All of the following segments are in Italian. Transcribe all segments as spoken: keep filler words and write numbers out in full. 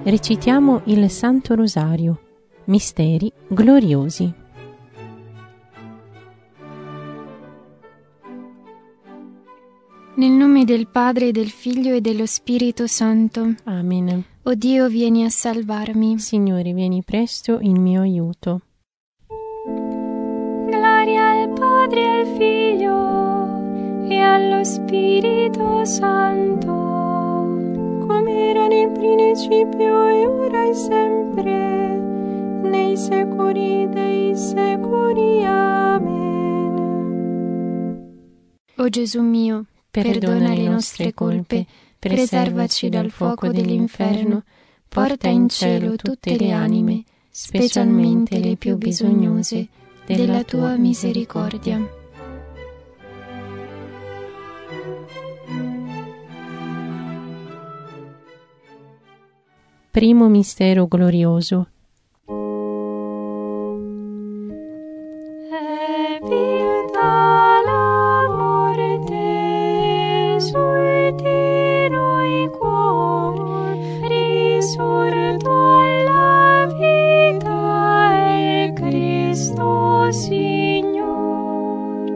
Recitiamo il Santo Rosario. Misteri gloriosi. Nel nome del Padre, del Figlio e dello Spirito Santo. Amen. O Dio, vieni a salvarmi. Signore, vieni presto in mio aiuto. Gloria al Padre, al Figlio e allo Spirito Santo, come era nel principio e ora e sempre, nei secoli dei secoli. Amen. O Gesù mio, perdona le nostre colpe, preservaci dal fuoco dell'inferno, porta in cielo tutte le anime, specialmente le più bisognose della tua misericordia. Primo mistero glorioso. È vinta la morte, sui di noi cuor, risorto alla vita è Cristo Signor.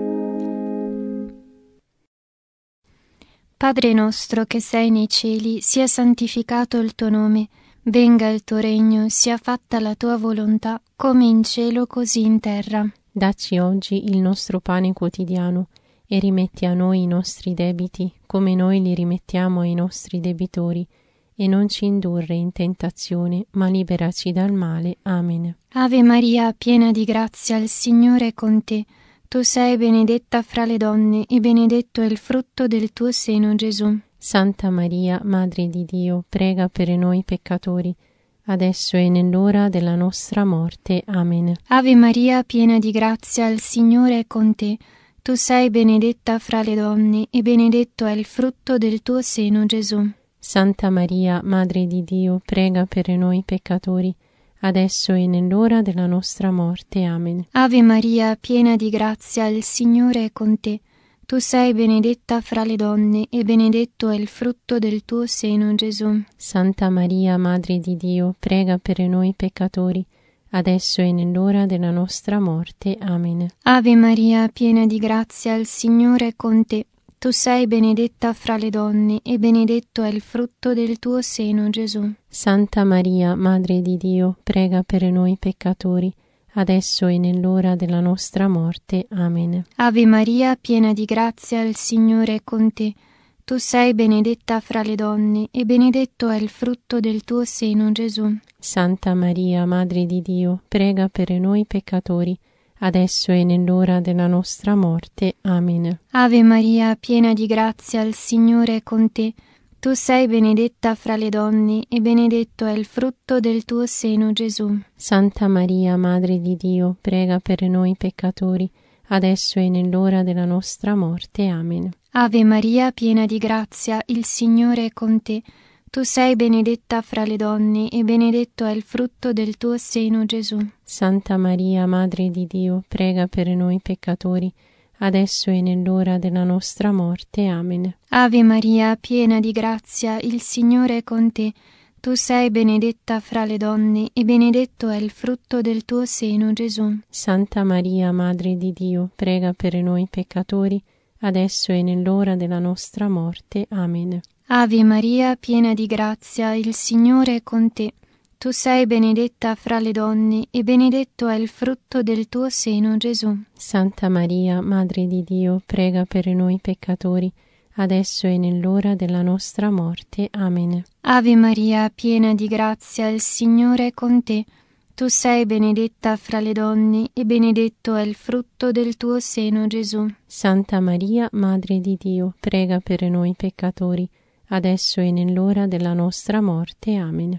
Padre nostro che sei nei cieli, sia santificato il tuo nome, venga il tuo regno, sia fatta la tua volontà, come in cielo così in terra. Dacci oggi il nostro pane quotidiano e rimetti a noi i nostri debiti, come noi li rimettiamo ai nostri debitori, e non ci indurre in tentazione, ma liberaci dal male. Amen. Ave Maria, piena di grazia, il Signore è con te. Tu sei benedetta fra le donne, e benedetto è il frutto del tuo seno, Gesù. Santa Maria, Madre di Dio, prega per noi peccatori, adesso e nell'ora della nostra morte. Amen. Ave Maria, piena di grazia, il Signore è con te. Tu sei benedetta fra le donne, e benedetto è il frutto del tuo seno, Gesù. Santa Maria, Madre di Dio, prega per noi peccatori, adesso e nell'ora della nostra morte. Amen. Ave Maria, piena di grazia, il Signore è con te. Tu sei benedetta fra le donne, e benedetto è il frutto del tuo seno, Gesù. Santa Maria, Madre di Dio, prega per noi peccatori, adesso e nell'ora della nostra morte. Amen. Ave Maria, piena di grazia, il Signore è con te. Tu sei benedetta fra le donne, e benedetto è il frutto del tuo seno, Gesù. Santa Maria, Madre di Dio, prega per noi peccatori, adesso e nell'ora della nostra morte. Amen. Ave Maria, piena di grazia, il Signore è con te. Tu sei benedetta fra le donne, e benedetto è il frutto del tuo seno, Gesù. Santa Maria, Madre di Dio, prega per noi peccatori, adesso e nell'ora della nostra morte. Amen. Ave Maria, piena di grazia, il Signore è con te. Tu sei benedetta fra le donne, e benedetto è il frutto del tuo seno, Gesù. Santa Maria, Madre di Dio, prega per noi peccatori, adesso e nell'ora della nostra morte. Amen. Ave Maria, piena di grazia, il Signore è con te. Tu sei benedetta fra le donne, e benedetto è il frutto del tuo seno, Gesù. Santa Maria, Madre di Dio, prega per noi peccatori, adesso e nell'ora della nostra morte. Amen. Ave Maria, piena di grazia, il Signore è con te. Tu sei benedetta fra le donne, e benedetto è il frutto del tuo seno, Gesù. Santa Maria, Madre di Dio, prega per noi peccatori, adesso e nell'ora della nostra morte. Amen. Ave Maria, piena di grazia, il Signore è con te. Tu sei benedetta fra le donne, e benedetto è il frutto del tuo seno, Gesù. Santa Maria, Madre di Dio, prega per noi peccatori, adesso e nell'ora della nostra morte. Amen. Ave Maria, piena di grazia, il Signore è con te. Tu sei benedetta fra le donne, e benedetto è il frutto del tuo seno, Gesù. Santa Maria, Madre di Dio, prega per noi peccatori, adesso e nell'ora della nostra morte. Amen.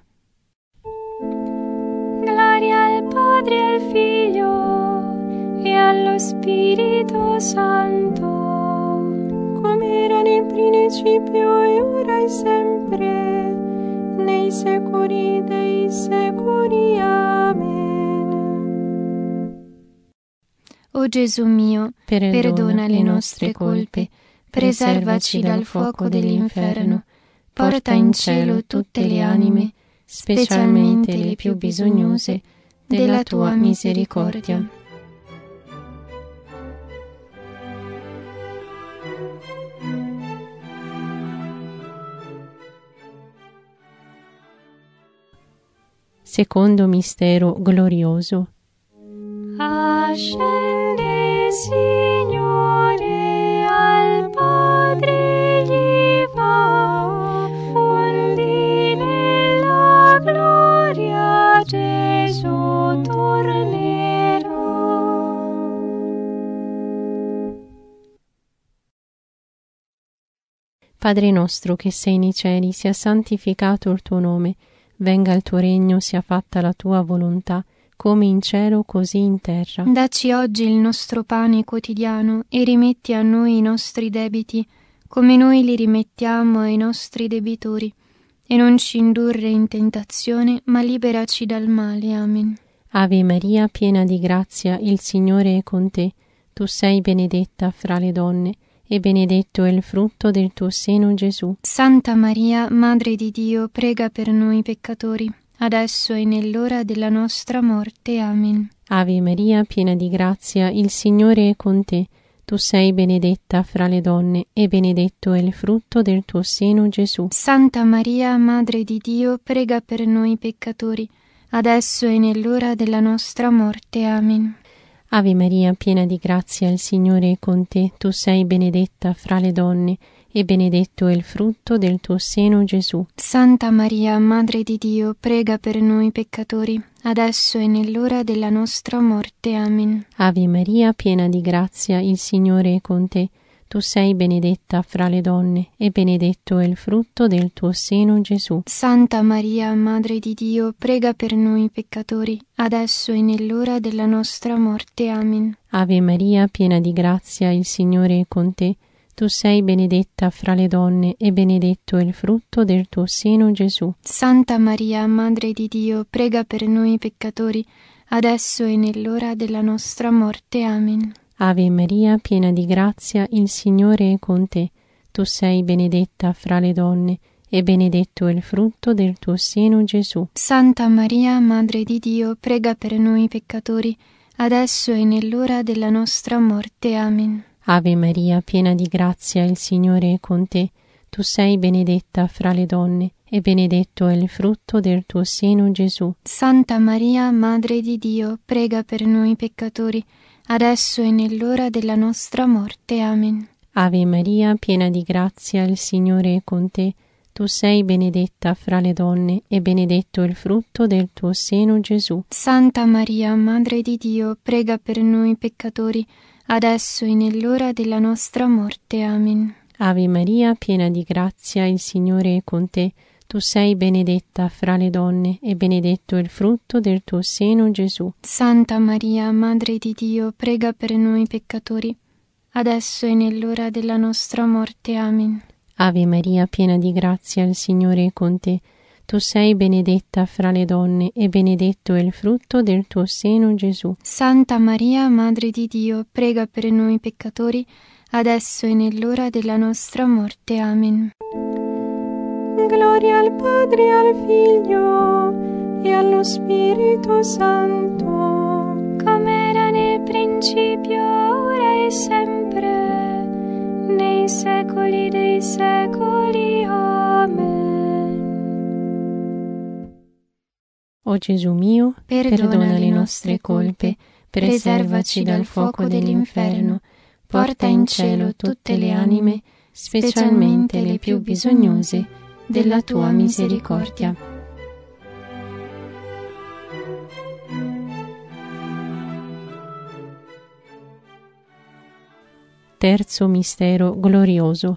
Gloria al Padre, al Figlio e allo Spirito Santo, come era nel principio e ora e sempre, nei secoli dei secoli. Amen. O Gesù mio, perdona, perdona le nostre colpe, preservaci dal fuoco dell'inferno, porta in cielo tutte le anime, specialmente le più bisognose della tua misericordia. Secondo mistero glorioso. Ascende, Signore, al Padre gli va, fondi nella gloria, Gesù tornerà. Padre nostro che sei nei cieli, sia santificato il tuo nome, venga il tuo regno, sia fatta la tua volontà, come in cielo così in terra. Dacci oggi il nostro pane quotidiano e rimetti a noi i nostri debiti, come noi li rimettiamo ai nostri debitori, e non ci indurre in tentazione, ma liberaci dal male. Amen. Ave Maria, piena di grazia, il Signore è con te. Tu sei benedetta fra le donne, e benedetto è il frutto del tuo seno, Gesù. Santa Maria, Madre di Dio, prega per noi peccatori, adesso e nell'ora della nostra morte. Amen. Ave Maria, piena di grazia, il Signore è con te. Tu sei benedetta fra le donne, e benedetto è il frutto del tuo seno, Gesù. Santa Maria, Madre di Dio, prega per noi peccatori, adesso e nell'ora della nostra morte. Amen. Ave Maria, piena di grazia, il Signore è con te. Tu sei benedetta fra le donne, e benedetto è il frutto del tuo seno, Gesù. Santa Maria, Madre di Dio, prega per noi peccatori, adesso e nell'ora della nostra morte. Amen. Ave Maria, piena di grazia, il Signore è con te. Tu sei benedetta fra le donne, e benedetto è il frutto del tuo seno, Gesù. Santa Maria, Madre di Dio, prega per noi peccatori, adesso e nell'ora della nostra morte. Amen. Ave Maria, piena di grazia, il Signore è con te. Tu sei benedetta fra le donne, e benedetto è il frutto del tuo seno, Gesù. Santa Maria, Madre di Dio, prega per noi peccatori, adesso e nell'ora della nostra morte. Amen. Ave Maria, piena di grazia, il Signore è con te. Tu sei benedetta fra le donne, e benedetto è il frutto del tuo seno, Gesù. Santa Maria, Madre di Dio, prega per noi peccatori, adesso e nell'ora della nostra morte. Amen. Ave Maria, piena di grazia, il Signore è con te. Tu sei benedetta fra le donne, e benedetto è il frutto del tuo seno, Gesù. Santa Maria, Madre di Dio, prega per noi peccatori, adesso e nell'ora della nostra morte. Amen. Ave Maria, piena di grazia, il Signore è con te. Tu sei benedetta fra le donne, e benedetto è il frutto del tuo seno, Gesù. Santa Maria, Madre di Dio, prega per noi peccatori, adesso e nell'ora della nostra morte. Amen. Ave Maria, piena di grazia, il Signore è con te. Tu sei benedetta fra le donne, e benedetto è il frutto del tuo seno, Gesù. Santa Maria, Madre di Dio, prega per noi peccatori, adesso e nell'ora della nostra morte. Amen. Ave Maria, piena di grazia, il Signore è con te. Tu sei benedetta fra le donne, e benedetto è il frutto del tuo seno, Gesù. Santa Maria, Madre di Dio, prega per noi peccatori, adesso e nell'ora della nostra morte. Amen. Gloria al Padre, al Figlio e allo Spirito Santo, come era nel principio, ora e sempre, nei secoli dei secoli. Amen. O Gesù mio, perdona, perdona le nostre colpe, preservaci dal fuoco dell'inferno, porta in cielo tutte le anime, specialmente le più bisognose della tua misericordia. Terzo mistero glorioso.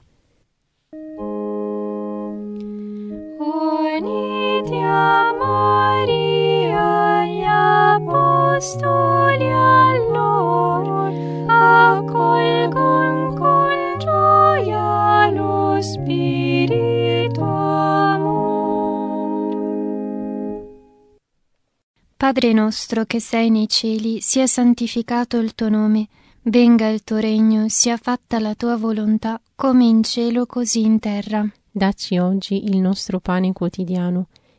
Uniti a Maria gli apostoli allora accolgon con gioia lo Spirito amor. Padre nostro che sei nei cieli, sia santificato il tuo nome, venga il tuo regno, sia fatta la tua volontà, come in cielo così in terra. Dacci oggi il nostro pane quotidiano,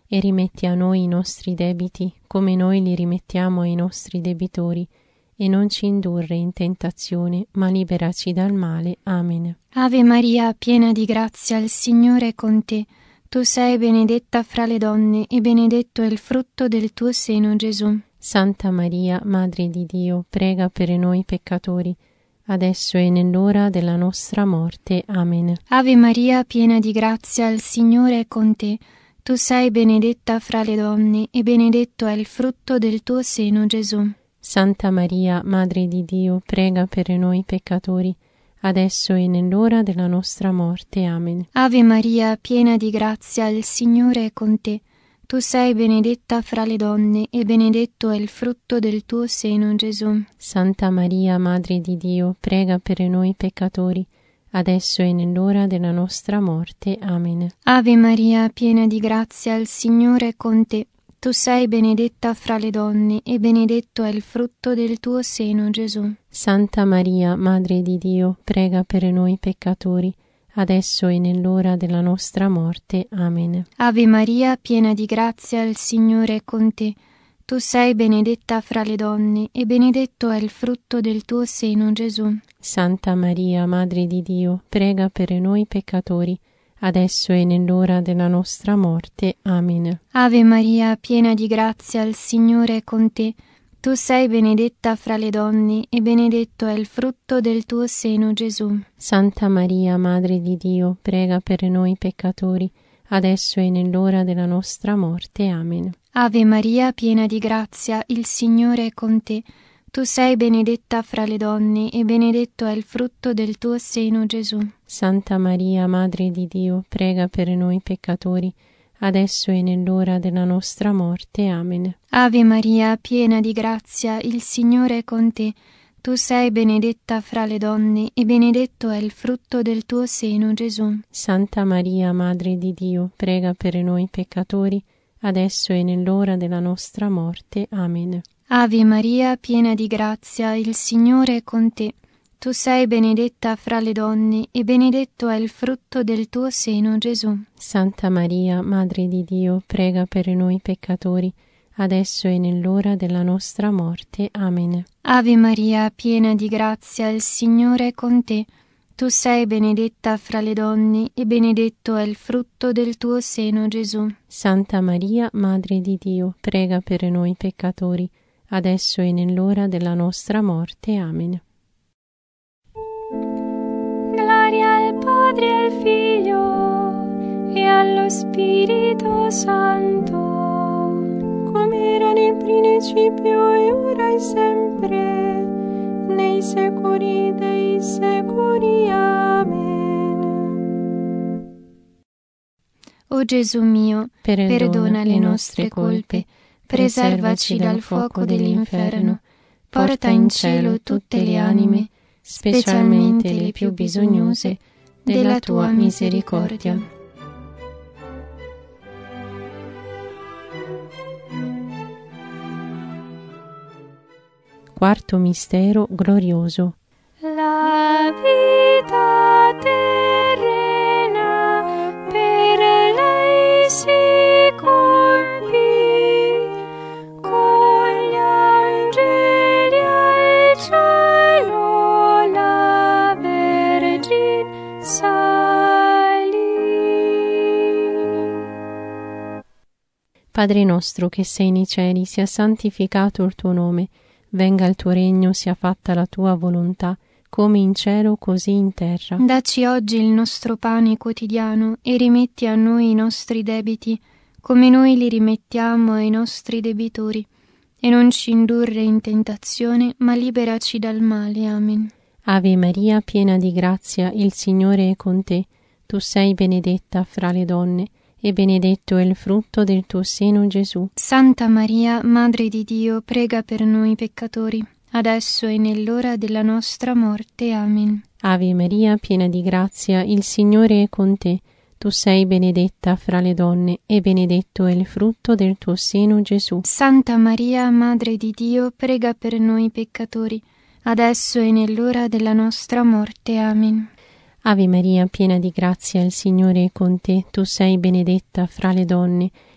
e rimetti a noi i nostri debiti, come noi li rimettiamo ai nostri debitori, e non ci indurre in tentazione, ma liberaci dal male. Amen. Ave Maria, piena di grazia, il Signore è con te. Tu sei benedetta fra le donne, e benedetto è il frutto del tuo seno, Gesù. Santa Maria, Madre di Dio, prega per noi peccatori, adesso e nell'ora della nostra morte. Amen. Ave Maria, piena di grazia, il Signore è con te. Tu sei benedetta fra le donne, e benedetto è il frutto del tuo seno, Gesù. Santa Maria, Madre di Dio, prega per noi peccatori, adesso e nell'ora della nostra morte. Amen. Ave Maria, piena di grazia, il Signore è con te. Tu sei benedetta fra le donne, e benedetto è il frutto del tuo seno, Gesù. Santa Maria, Madre di Dio, prega per noi peccatori, adesso e nell'ora della nostra morte. Amen. Ave Maria, piena di grazia, il Signore è con te. Tu sei benedetta fra le donne, e benedetto è il frutto del tuo seno, Gesù. Santa Maria, Madre di Dio, prega per noi peccatori, adesso e nell'ora della nostra morte. Amen. Ave Maria, piena di grazia, il Signore è con te. Tu sei benedetta fra le donne, e benedetto è il frutto del tuo seno, Gesù. Santa Maria, Madre di Dio, prega per noi peccatori, adesso e nell'ora della nostra morte. Amen. Ave Maria, piena di grazia, il Signore è con te. Tu sei benedetta fra le donne, e benedetto è il frutto del tuo seno, Gesù. Santa Maria, Madre di Dio, prega per noi peccatori, adesso e nell'ora della nostra morte. Amen. Ave Maria, piena di grazia, il Signore è con te. Tu sei benedetta fra le donne, e benedetto è il frutto del tuo seno, Gesù. Santa Maria, Madre di Dio, prega per noi peccatori, adesso e nell'ora della nostra morte. Amen. Ave Maria, piena di grazia, il Signore è con te. Tu sei benedetta fra le donne, e benedetto è il frutto del tuo seno, Gesù. Santa Maria, Madre di Dio, prega per noi peccatori, adesso e nell'ora della nostra morte. Amen. Ave Maria, piena di grazia, il Signore è con te. Tu sei benedetta fra le donne, e benedetto è il frutto del tuo seno, Gesù. Santa Maria, Madre di Dio, prega per noi peccatori, adesso e nell'ora della nostra morte. Amen. Ave Maria, piena di grazia, il Signore è con te. Tu sei benedetta fra le donne, e benedetto è il frutto del tuo seno, Gesù. Santa Maria, Madre di Dio, prega per noi peccatori, adesso e nell'ora della nostra morte. Amen. Gloria al Padre, al Figlio e allo Spirito Santo, come era nel principio e ora e sempre, nei secoli dei secoli. Amen. O Gesù mio, perdona, perdona le nostre colpe, preservaci dal fuoco dell'inferno, porta in cielo tutte le anime, specialmente le più bisognose della tua misericordia. Quarto mistero glorioso. La vita terrena per lei si compì, con gli angeli al cielo la Vergine salì. Padre nostro che sei nei cieli, sia santificato il tuo nome, venga il tuo regno, sia fatta la tua volontà, come in cielo così in terra. Dacci oggi il nostro pane quotidiano, e rimetti a noi i nostri debiti, come noi li rimettiamo ai nostri debitori, e non ci indurre in tentazione, ma liberaci dal male. Amen. Ave Maria, piena di grazia, il Signore è con te. Tu sei benedetta fra le donne, e benedetto è il frutto del tuo seno, Gesù. Santa Maria, Madre di Dio, prega per noi peccatori, adesso e nell'ora della nostra morte. Amen. Ave Maria, piena di grazia, il Signore è con te. Tu sei benedetta fra le donne, e benedetto è il frutto del tuo seno, Gesù. Santa Maria, Madre di Dio, prega per noi peccatori, adesso e nell'ora della nostra morte. Amen. Ave Maria, piena di grazia, il Signore è con te. Tu sei benedetta fra le donne,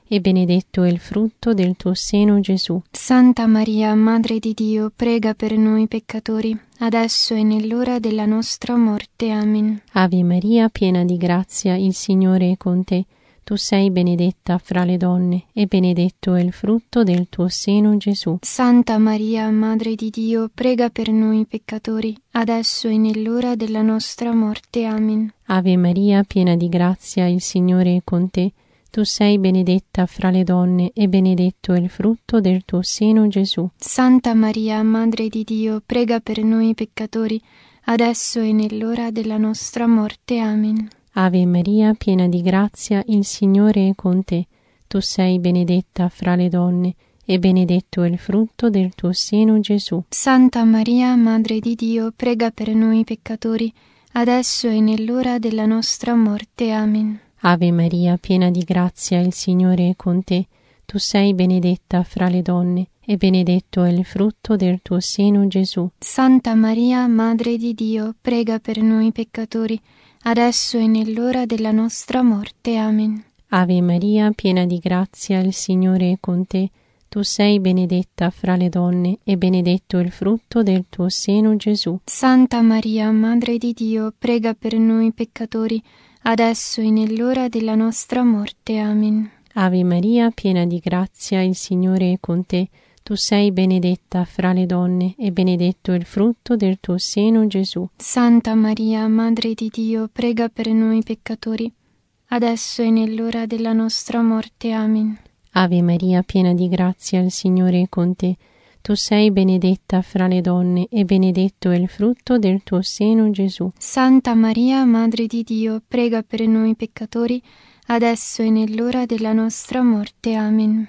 e benedetto è il frutto del tuo seno, Gesù. Santa Maria, Madre di Dio, prega per noi peccatori, adesso e nell'ora della nostra morte. Amen. Ave Maria, piena di grazia, il Signore è con te. Tu sei benedetta fra le donne, e benedetto è il frutto del tuo seno, Gesù. Santa Maria, Madre di Dio, prega per noi peccatori, adesso e nell'ora della nostra morte. Amen. Ave Maria, piena di grazia, il Signore è con te. Tu sei benedetta fra le donne, e benedetto è il frutto del tuo seno, Gesù. Santa Maria, Madre di Dio, prega per noi peccatori, adesso e nell'ora della nostra morte. Amen. Ave Maria, piena di grazia, il Signore è con te. Tu sei benedetta fra le donne, e benedetto è il frutto del tuo seno, Gesù. Santa Maria, Madre di Dio, prega per noi peccatori, adesso e nell'ora della nostra morte. Amen. Ave Maria, piena di grazia, il Signore è con te. Tu sei benedetta fra le donne, e benedetto è il frutto del tuo seno, Gesù. Santa Maria, Madre di Dio, prega per noi peccatori, adesso e nell'ora della nostra morte. Amen. Ave Maria, piena di grazia, il Signore è con te. Tu sei benedetta fra le donne, e benedetto è il frutto del tuo seno, Gesù. Santa Maria, Madre di Dio, prega per noi peccatori, adesso e nell'ora della nostra morte. Amen. Ave Maria, piena di grazia, il Signore è con te. Tu sei benedetta fra le donne, e benedetto è il frutto del tuo seno, Gesù. Santa Maria, Madre di Dio, prega per noi peccatori, adesso e nell'ora della nostra morte. Amen. Ave Maria, piena di grazia, il Signore è con te. Tu sei benedetta fra le donne, e benedetto è il frutto del tuo seno, Gesù. Santa Maria, Madre di Dio, prega per noi peccatori, adesso e nell'ora della nostra morte. Amen.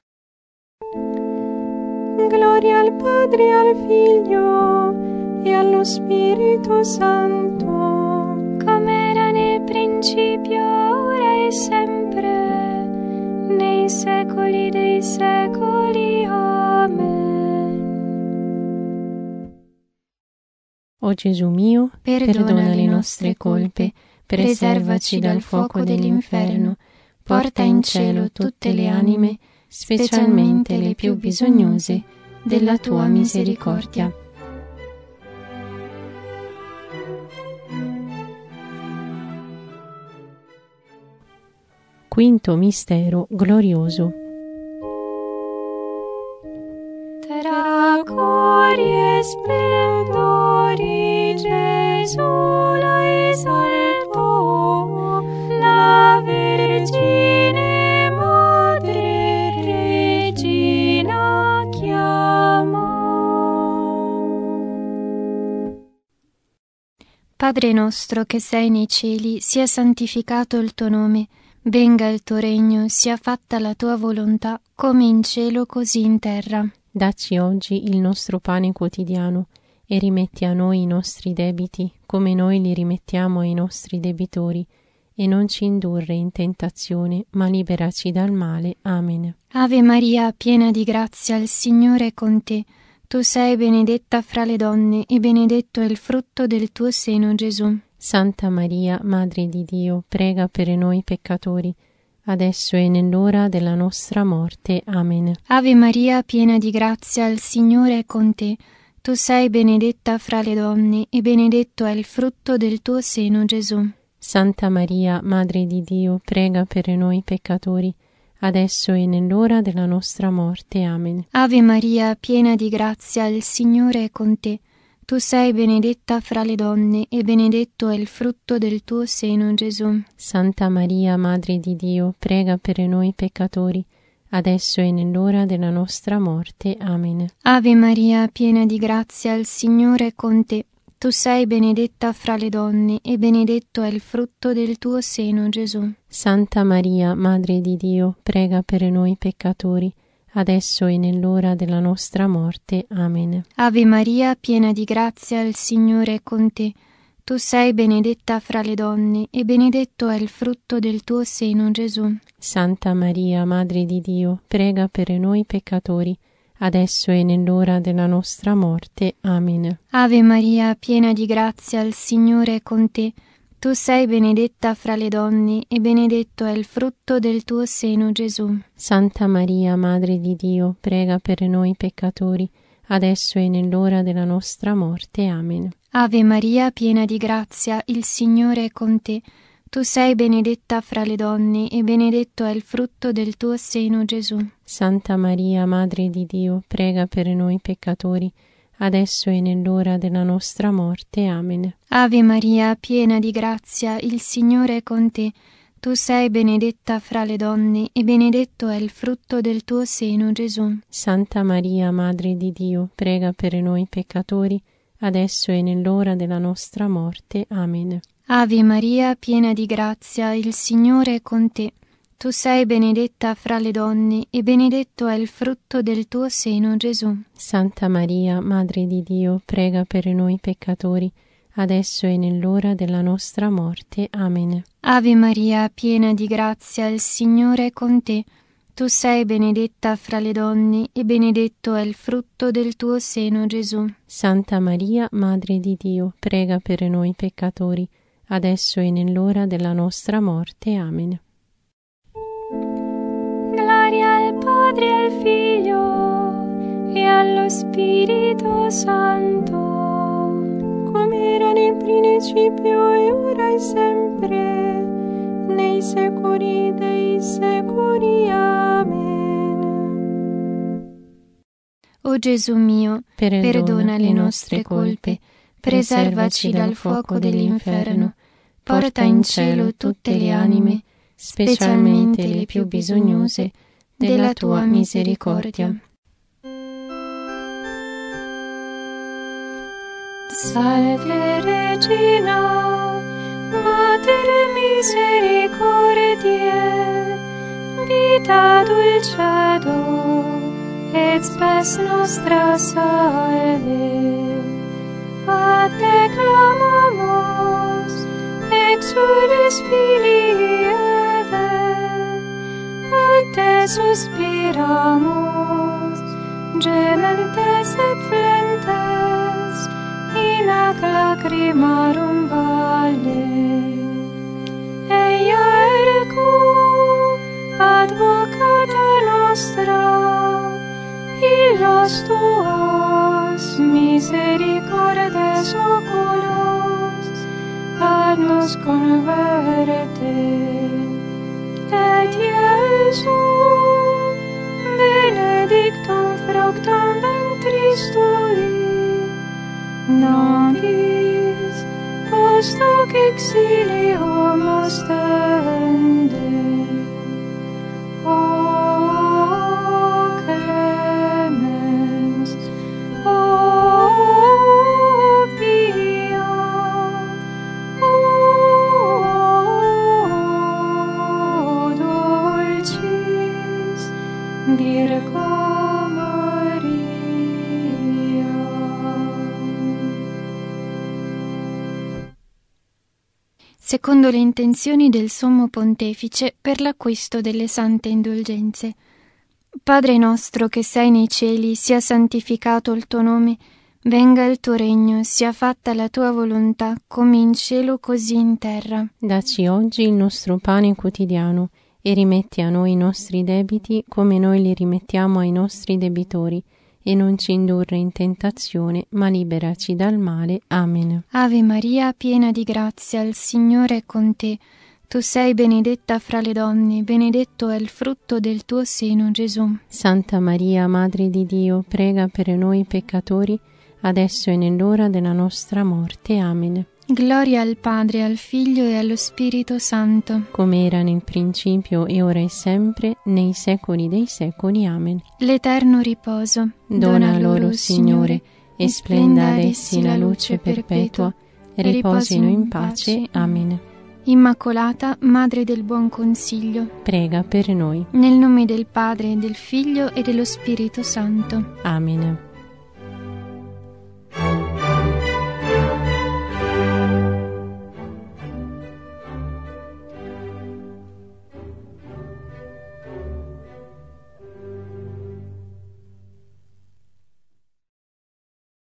Gloria al Padre, al Figlio e allo Spirito Santo, come era nel principio, ora e sempre, nei secoli dei secoli. Amen. O Gesù mio, perdona, perdona le nostre colpe, preservaci dal fuoco dell'inferno, porta in cielo tutte le anime, specialmente le più bisognose della tua misericordia. Quinto mistero glorioso. Tra cori e splendori Gesù la esaltò, la Vergine Madre Regina chiamò. Padre nostro che sei nei cieli, sia santificato il tuo nome, venga il tuo regno, sia fatta la tua volontà, come in cielo così in terra. Dacci oggi il nostro pane quotidiano, e rimetti a noi i nostri debiti, come noi li rimettiamo ai nostri debitori, e non ci indurre in tentazione, ma liberaci dal male. Amen. Ave Maria, piena di grazia, il Signore è con te. Tu sei benedetta fra le donne, e benedetto è il frutto del tuo seno, Gesù. Santa Maria, Madre di Dio, prega per noi peccatori, adesso e nell'ora della nostra morte. Amen. Ave Maria, piena di grazia, il Signore è con te. Tu sei benedetta fra le donne, e benedetto è il frutto del tuo seno, Gesù. Santa Maria, Madre di Dio, prega per noi peccatori, adesso e nell'ora della nostra morte. Amen. Ave Maria, piena di grazia, il Signore è con te. Tu sei benedetta fra le donne, e benedetto è il frutto del tuo seno, Gesù. Santa Maria, Madre di Dio, prega per noi peccatori, adesso e nell'ora della nostra morte. Amen. Ave Maria, piena di grazia, il Signore è con te. Tu sei benedetta fra le donne, e benedetto è il frutto del tuo seno, Gesù. Santa Maria, Madre di Dio, prega per noi peccatori, adesso e nell'ora della nostra morte. Amen. Ave Maria, piena di grazia, il Signore è con te. Tu sei benedetta fra le donne, e benedetto è il frutto del tuo seno, Gesù. Santa Maria, Madre di Dio, prega per noi peccatori, adesso e nell'ora della nostra morte. Amen. Ave Maria, piena di grazia, il Signore è con te. Tu sei benedetta fra le donne e benedetto è il frutto del tuo seno, Gesù. Santa Maria, Madre di Dio, prega per noi peccatori, adesso e nell'ora della nostra morte. Amen. Ave Maria, piena di grazia, il Signore è con te. Tu sei benedetta fra le donne e benedetto è il frutto del tuo seno, Gesù. Santa Maria, Madre di Dio, prega per noi peccatori, adesso e nell'ora della nostra morte. Amen. Ave Maria, piena di grazia, il Signore è con te. Tu sei benedetta fra le donne e benedetto è il frutto del tuo seno, Gesù. Santa Maria, Madre di Dio, prega per noi peccatori, adesso e nell'ora della nostra morte. Amen. Ave Maria, piena di grazia, il Signore è con te. Tu sei benedetta fra le donne e benedetto è il frutto del tuo seno, Gesù. Santa Maria, Madre di Dio, prega per noi peccatori, adesso e nell'ora della nostra morte. Amen. Ave Maria, piena di grazia, il Signore è con te. Tu sei benedetta fra le donne e benedetto è il frutto del tuo seno, Gesù. Santa Maria, Madre di Dio, prega per noi peccatori, adesso e nell'ora della nostra morte. Amen. Gloria al Padre, al Figlio e allo Spirito Santo, come era nel principio e ora e sempre, nei secoli dei secoli. Amen. O Gesù mio, Perdona, perdona le nostre colpe, preservaci dal fuoco dell'inferno, porta in cielo tutte le anime, specialmente le più bisognose della tua misericordia. Salve Regina, Mater misericordiae, vita dulcedo, et spes nostra salve. A te clamamus, exules filii Eve, a te suspiramus, gementes et flentes, in ac lacrimarum valle. Eia ergo, advocata nostra, illos tuos misericordes oculos, ad nos converte. Et Iesum, benedictum fructum ventris tui, nobis post hoc exilium ostende. O clemens, o pia, o dulcis Virgo Maria. Secondo le intenzioni del Sommo Pontefice per l'acquisto delle sante indulgenze. Padre nostro che sei nei cieli, sia santificato il tuo nome, venga il tuo regno, sia fatta la tua volontà, come in cielo così in terra. Dacci oggi il nostro pane quotidiano e rimetti a noi i nostri debiti come noi li rimettiamo ai nostri debitori, e non ci indurre in tentazione, ma liberaci dal male. Amen. Ave Maria, piena di grazia, il Signore è con te. Tu sei benedetta fra le donne, benedetto è il frutto del tuo seno, Gesù. Santa Maria, Madre di Dio, prega per noi peccatori, adesso e nell'ora della nostra morte. Amen. Gloria al Padre, al Figlio e allo Spirito Santo, come era nel principio e ora e sempre, nei secoli dei secoli. Amen. L'eterno riposo dona loro, Signore, e splenda ad essi la luce perpetua, riposino in pace. Amen. Immacolata, Madre del Buon Consiglio, prega per noi. Nel nome del Padre, del Figlio e dello Spirito Santo. Amen.